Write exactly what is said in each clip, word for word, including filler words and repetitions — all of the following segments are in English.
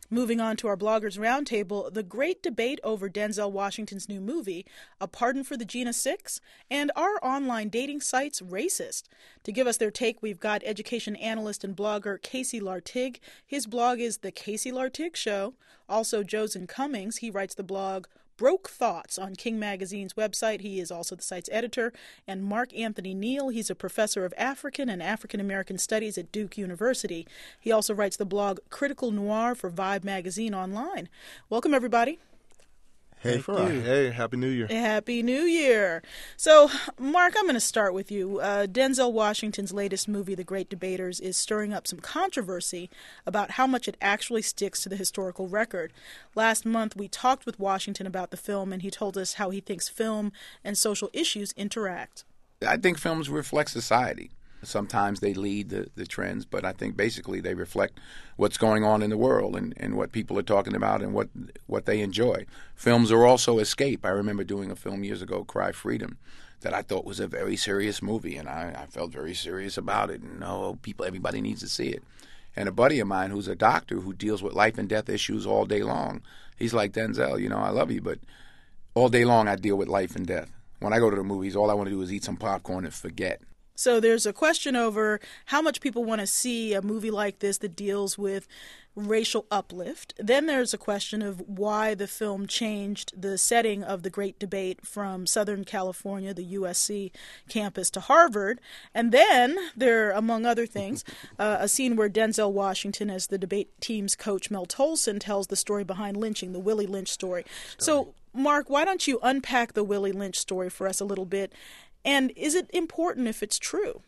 Moving on to our Bloggers Roundtable, the great debate over Denzel Washington's new movie, A Pardon for the Gina Six, and are online dating sites racist? To give us their take, we've got education analyst and blogger Casey Lartigue. His blog is The Casey Lartigue Show. Also, Josen Cummings. He writes the blog Broke Thoughts on King Magazine's website. He is also the site's editor. And Mark Anthony Neal, he's a professor of African and African American Studies at Duke University. He also writes the blog Critical Noir for Vibe Magazine online. Welcome, everybody. Hey, Farah. Hey, Happy New Year. Happy New Year. So, Mark, I'm going to start with you. Uh, Denzel Washington's latest movie, The Great Debaters, is stirring up some controversy about how much it actually sticks to the historical record. Last month, we talked with Washington about the film, and he told us how he thinks film and social issues interact. I think films reflect society. Sometimes they lead the, the trends, but I think basically they reflect what's going on in the world and, and what people are talking about and what what they enjoy. Films are also escape. I remember doing a film years ago, Cry Freedom, that I thought was a very serious movie, and I, I felt very serious about it. And no, people, everybody needs to see it. And a buddy of mine who's a doctor who deals with life and death issues all day long, he's like, Denzel, you know, I love you, but all day long I deal with life and death. When I go to the movies, all I want to do is eat some popcorn and forget. So there's a question over how much people want to see a movie like this that deals with racial uplift. Then there's a question of why the film changed the setting of the great debate from Southern California, the U S C campus, to Harvard. And then there, among other things, uh, a scene where Denzel Washington, as the debate team's coach Mel Tolson, tells the story behind lynching, the Willie Lynch story. So, Mark, why don't you unpack the Willie Lynch story for us a little bit? And is it important if it's true?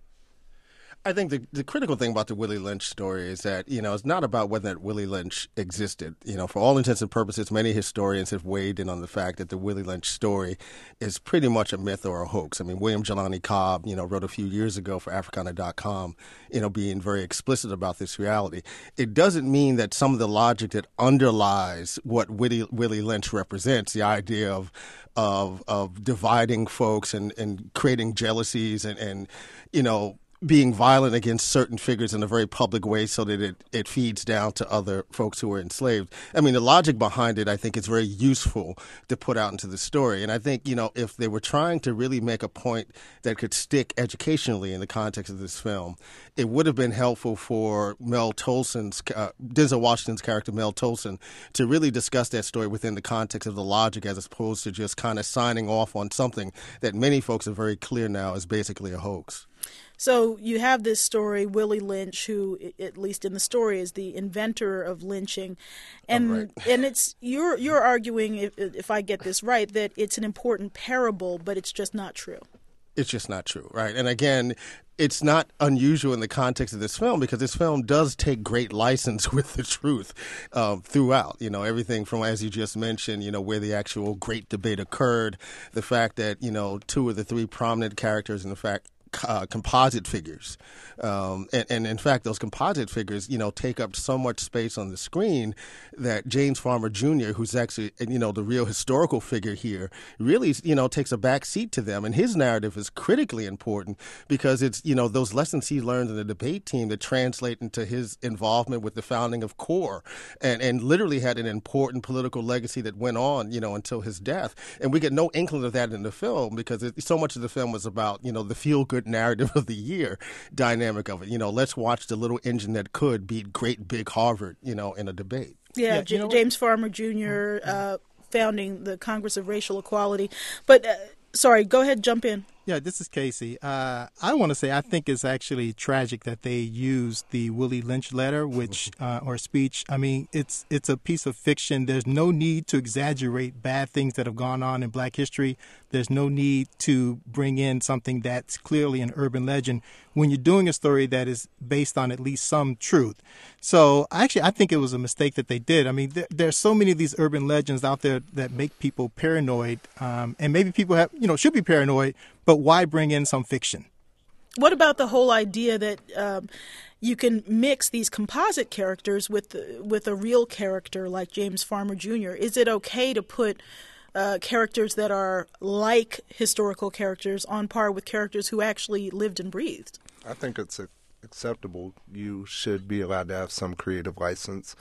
I think the, the critical thing about the Willie Lynch story is that, you know, it's not about whether Willie Lynch existed. You know, for all intents and purposes, many historians have weighed in on the fact that the Willie Lynch story is pretty much a myth or a hoax. I mean, William Jelani Cobb, you know, wrote a few years ago for Africana dot com, you know, being very explicit about this reality. It doesn't mean that some of the logic that underlies what Willie, Willie Lynch represents, the idea of of of dividing folks and, and creating jealousies and, and, you know, being violent against certain figures in a very public way so that it, it feeds down to other folks who were enslaved. I mean, the logic behind it, I think, is very useful to put out into the story. And I think, you know, if they were trying to really make a point that could stick educationally in the context of this film, it would have been helpful for Mel Tolson's, uh, Denzel Washington's character, Mel Tolson, to really discuss that story within the context of the logic as opposed to just kind of signing off on something that many folks are very clear now is basically a hoax. So you have this story, Willie Lynch, who, at least in the story, is the inventor of lynching, and oh, right. and it's you're you're arguing, if, if I get this right, that it's an important parable, but it's just not true. It's just not true, right? And again, it's not unusual in the context of this film because this film does take great license with the truth um, throughout. You know, everything from, as you just mentioned, you know, where the actual great debate occurred, the fact that, you know, two of the three prominent characters, in fact, Uh, composite figures. Um, and, and in fact, those composite figures, you know, take up so much space on the screen that James Farmer Junior, who's actually, you know, the real historical figure here, really, you know, takes a back seat to them. And his narrative is critically important because it's, you know, those lessons he learned in the debate team that translate into his involvement with the founding of CORE and, and literally had an important political legacy that went on, you know, until his death. And we get no inkling of that in the film because it, so much of the film was about, you know, the feel-good narrative of the year dynamic of it. You know, let's watch the little engine that could beat great big Harvard, you know, in a debate. Yeah, yeah J- you know James Farmer Junior, uh, founding the Congress of Racial Equality. But, uh, sorry, go ahead, jump in. Yeah, this is Casey. Uh, I want to say I think it's actually tragic that they used the Willie Lynch letter, which uh, or speech. I mean, it's it's a piece of fiction. There's no need to exaggerate bad things that have gone on in Black history. There's no need to bring in something that's clearly an urban legend when you're doing a story that is based on at least some truth. So actually, I think it was a mistake that they did. I mean, there, there's so many of these urban legends out there that make people paranoid, um, and maybe people have, you know, should be paranoid. But why bring in some fiction? What about the whole idea that um, you can mix these composite characters with with a real character like James Farmer Junior? Is it okay to put uh, characters that are like historical characters on par with characters who actually lived and breathed? I think it's acceptable. You should be allowed to have some creative license.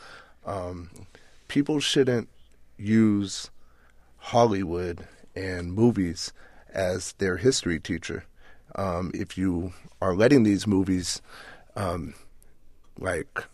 Um, people shouldn't use Hollywood and movies as their history teacher. Um, if you are letting these movies, um, like,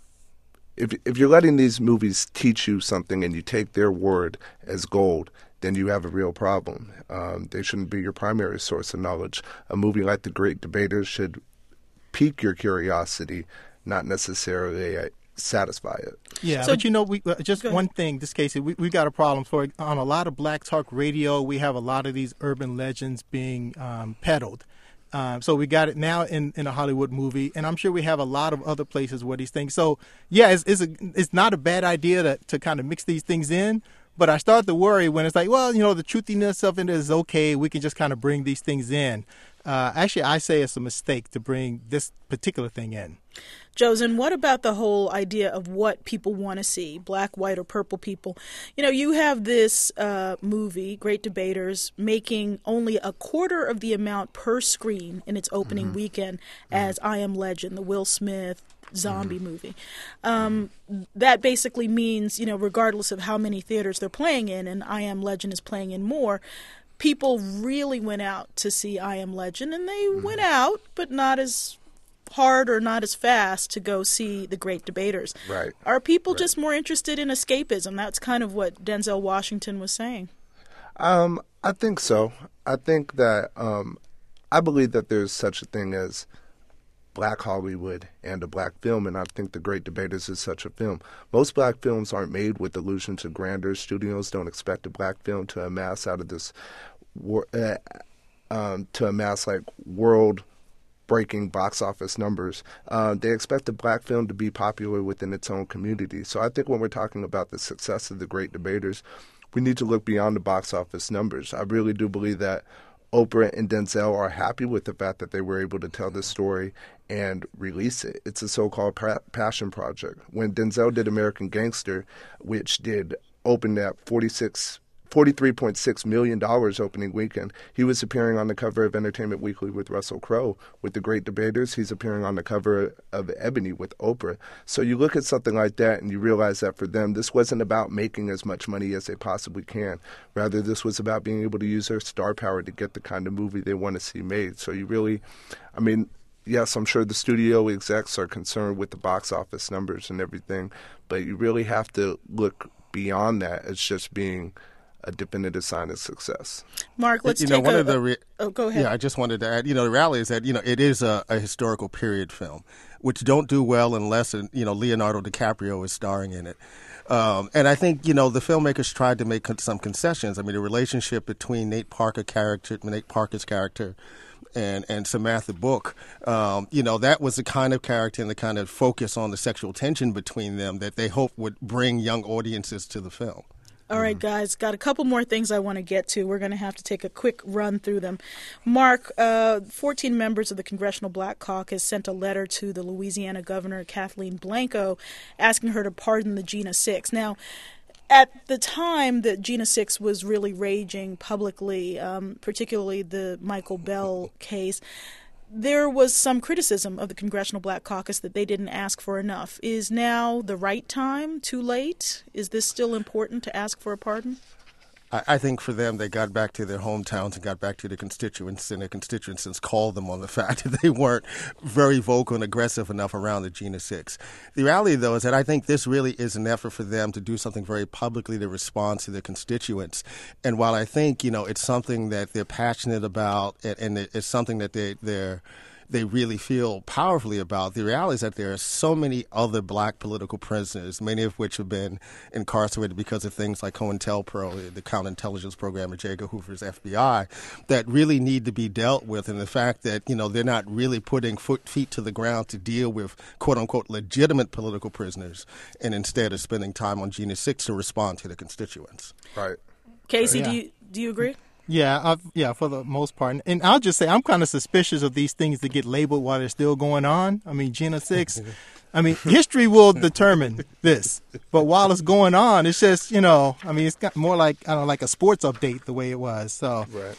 if if you're letting these movies teach you something and you take their word as gold, then you have a real problem. Um, they shouldn't be your primary source of knowledge. A movie like The Great Debaters should pique your curiosity, not necessarily uh, satisfy it. Yeah, So- but you know, we uh, just Go one thing, this Casey, we we got a problem for on a lot of Black Talk Radio. We have a lot of these urban legends being um, peddled. Um, so we got it now in, in a Hollywood movie, and I'm sure we have a lot of other places where these things. So yeah, it's it's, a, it's not a bad idea to to kind of mix these things in. But I start to worry when it's like, well, you know, the truthiness of it is okay. We can just kind of bring these things in. Uh, actually, I say it's a mistake to bring this particular thing in. Josen, what about the whole idea of what people want to see, black, white, or purple people? You know, you have this uh, movie, Great Debaters, making only a quarter of the amount per screen in its opening mm-hmm. weekend as mm-hmm. I Am Legend, the Will Smith zombie mm-hmm. movie. Um, mm-hmm. That basically means, you know, regardless of how many theaters they're playing in, and I Am Legend is playing in more, people really went out to see I Am Legend, and they mm-hmm. went out, but not as hard or not as fast to go see The Great Debaters. Right. Are people right. just more interested in escapism? That's kind of what Denzel Washington was saying. Um, I think so. I think that um, I believe that there's such a thing as black Hollywood and a black film, and I think The Great Debaters is such a film. Most black films aren't made with illusions of grandeur. Studios don't expect a black film to amass out of this, uh, um, to amass like world breaking box office numbers. Uh, they expect a black film to be popular within its own community. So I think when we're talking about the success of The Great Debaters, we need to look beyond the box office numbers. I really do believe that Oprah and Denzel are happy with the fact that they were able to tell this story and release it. It's a so-called pa- passion project. When Denzel did American Gangster, which did open at forty-six forty-three point six million dollars opening weekend. He was appearing on the cover of Entertainment Weekly with Russell Crowe. With The Great Debaters, he's appearing on the cover of Ebony with Oprah. So you look at something like that and you realize that for them, this wasn't about making as much money as they possibly can. Rather, this was about being able to use their star power to get the kind of movie they want to see made. So you really, I mean, yes, I'm sure the studio execs are concerned with the box office numbers and everything, but you really have to look beyond that as just being a definitive sign of success. Mark, let's you take know, one a, of the re- oh, go ahead. Yeah, I just wanted to add, you know, the reality is that, you know, it is a, a historical period film, which don't do well unless, you know, Leonardo DiCaprio is starring in it. Um, and I think, you know, the filmmakers tried to make some concessions. I mean, the relationship between Nate Parker character, Nate Parker's character and, and Samantha Book, um, you know, that was the kind of character and the kind of focus on the sexual tension between them that they hoped would bring young audiences to the film. All right, guys, got a couple more things I want to get to. We're going to have to take a quick run through them. Mark, uh, fourteen members of the Congressional Black Caucus sent a letter to the Louisiana Governor, Kathleen Blanco, asking her to pardon the Jena Six. Now, at the time that Jena Six was really raging publicly, um, particularly the Michael Bell case, there was some criticism of the Congressional Black Caucus that they didn't ask for enough. Is now the right time? Too late? Is this still important to ask for a pardon? I, I think for them, they got back to their hometowns and got back to their constituents, and their constituents called them on the fact that they weren't very vocal and aggressive enough around the Jena Six. The reality, though, is that I think this really is an effort for them to do something very publicly to respond to their constituents. And while I think, you know, it's something that they're passionate about and, and it's something that they, they're they really feel powerfully about, the reality is that there are so many other black political prisoners, many of which have been incarcerated because of things like COINTELPRO, the counterintelligence program of J. Edgar Hoover's F B I, that really need to be dealt with. And the fact that, you know, they're not really putting foot, feet to the ground to deal with, quote unquote, legitimate political prisoners, and instead of spending time on Jena Six to respond to the constituents. Right. Casey, yeah. do you do you agree? Yeah, I've, yeah, for the most part. And I'll just say I'm kind of suspicious of these things that get labeled while they're still going on. I mean, Jena Six, I mean, history will determine this. But while it's going on, it's just, you know, I mean, it's got more like, I don't know, like a sports update the way it was. So Right.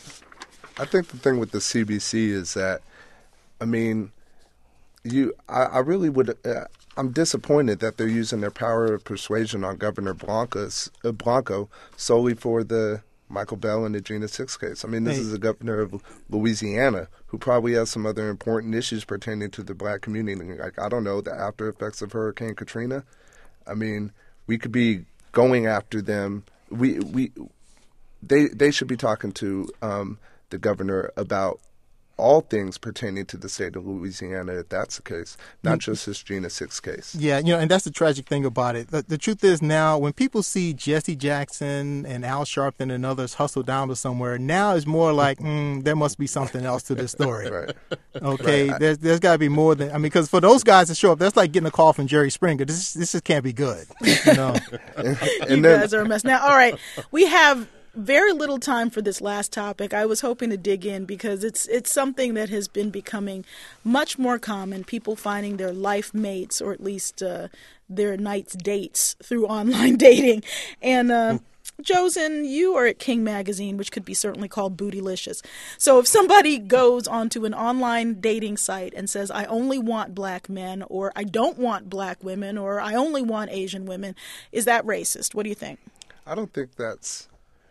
I think the thing with the C B C is that, I mean, you, I, I really would, uh, I'm disappointed that they're using their power of persuasion on Governor Blanca's, uh, Blanco solely for the Michael Bell and the Gina Six case. I mean, this Hey. is the governor of Louisiana who probably has some other important issues pertaining to the black community. Like, I don't know, the after effects of Hurricane Katrina. I mean, we could be going after them. We we they they should be talking to um, the governor about all things pertaining to the state of Louisiana, if that's the case, not just this Gina Six case. Yeah, you know, and that's the tragic thing about it. The, the truth is now, when people see Jesse Jackson and Al Sharpton and others hustle down to somewhere, now it's more like, mm, there must be something else to this story. Right. Okay, Right. there's there's got to be more than, I mean, because for those guys to show up, that's like getting a call from Jerry Springer. This this just can't be good. You know? And You then, guys are a mess. Now, all right, we have very little time for this last topic. I was hoping to dig in because it's it's something that has been becoming much more common, people finding their life mates or at least uh, their night's dates through online dating. And uh, Josen, you are at King Magazine, which could be certainly called Bootylicious. So if somebody goes onto an online dating site and says, I only want black men, or I don't want black women, or I only want Asian women, is that racist? What do you think? I don't think that's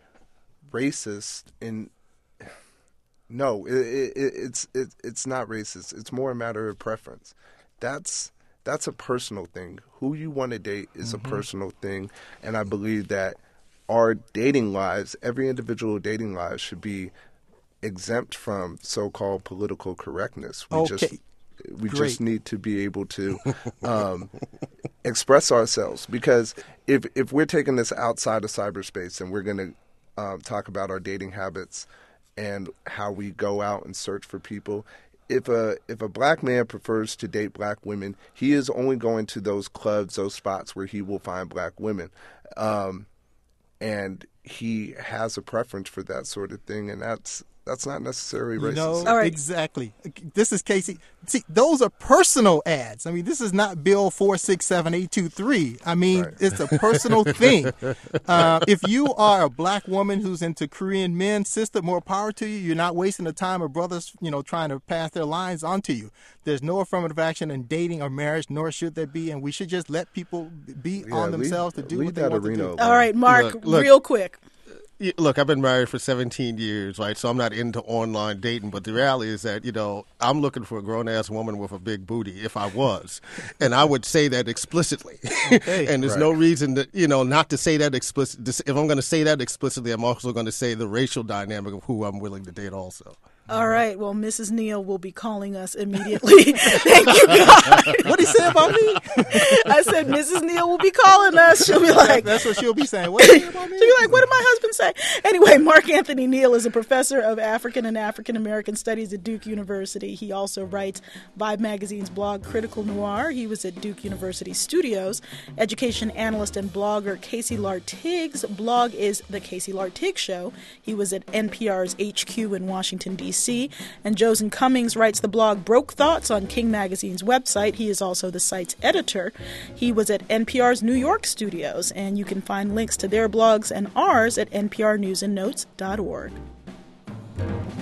racist. In no, it, it, it's it, it's not racist. It's more a matter of preference. That's that's a personal thing. Who you want to date is mm-hmm. a personal thing, and I believe that our dating lives, every individual dating lives, should be exempt from so-called political correctness. We okay. just we Great. just need to be able to um, express ourselves, because if if we're taking this outside of cyberspace and we're going to um, talk about our dating habits and how we go out and search for people, if a if a black man prefers to date black women, he is only going to those clubs, those spots where he will find black women. Um, and he has a preference for that sort of thing, and that's that's not necessarily racist. You know, All right. exactly. This is Casey. See, those are personal ads. I mean, this is not Bill four six seven eight two three. I mean, Right. it's a personal thing. Uh, if you are a black woman who's into Korean men, sister, more power to you. You're not wasting the time of brothers, you know, trying to pass their lines onto you. There's no affirmative action in dating or marriage, nor should there be, and we should just let people be Yeah, on leave- themselves to do leave what they that want arena to do. alone. All right, Mark, Look, look. real quick. Yeah, Look, I've been married for seventeen years, right? So I'm not into online dating, but the reality is that, you know, I'm looking for a grown-ass woman with a big booty, if I was. And I would say that explicitly. Okay. And there's Right. no reason that, you know, not to say that explicitly. If I'm going to say that explicitly, I'm also going to say the racial dynamic of who I'm willing to date also. All right. Well, Missus Neal will be calling us immediately. Thank you, guys. What did he say about me? I said Missus Neal will be calling us. She'll be like, That's what she'll be saying. What did he say about me? she'll be like, what did my husband say? Anyway, Mark Anthony Neal is a professor of African and African American Studies at Duke University. He also writes Vibe Magazine's blog Critical Noir. He was at Duke University Studios. Education analyst and blogger Casey Lartig's blog is The Casey Lartig Show. He was at N P R's H Q in Washington, D C And Josen Cummings writes the blog Broke Thoughts on King Magazine's website. He is also the site's editor. He was at N P R's New York studios, and you can find links to their blogs and ours at n p r news and notes dot org.